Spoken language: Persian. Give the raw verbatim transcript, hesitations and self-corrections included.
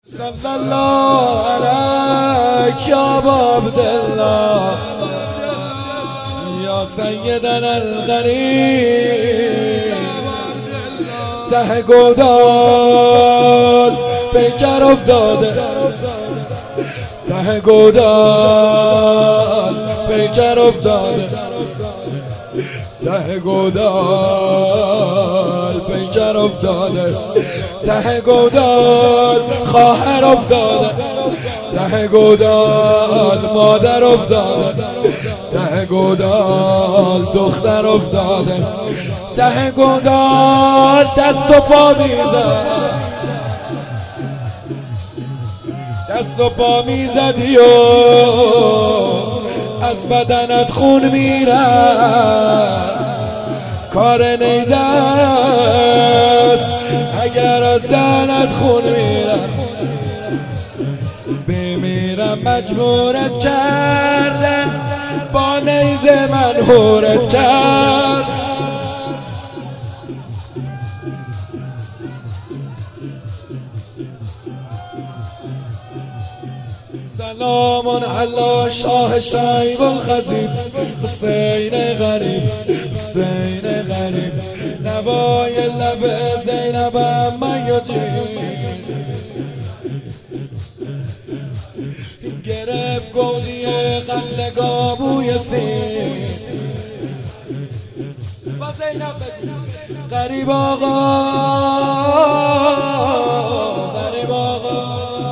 صلی الله علیک یا عبدالله یا سیدنا الغریب ته گودال پیکر افتاده ته گودال پیکر افتاده ته گودال پیکر افتاده ته گودال خواهر افتاده ته گودال مادر افتاده ته گودال دختر افتاده ته گودال دست و پا میزد دست و پا میزدی و از بدنت خون میرد کار نیزه است اگر از دهنت خون میرد بمیرم مجبورت کردن با نیزه منحورت کرد سلام علی شاه شایب الخطیب حسین غریب حسین غریب نوای لب زینب میاجی گرفت گودی قتل گابوی سین با زینب غریب آقا غریب آقا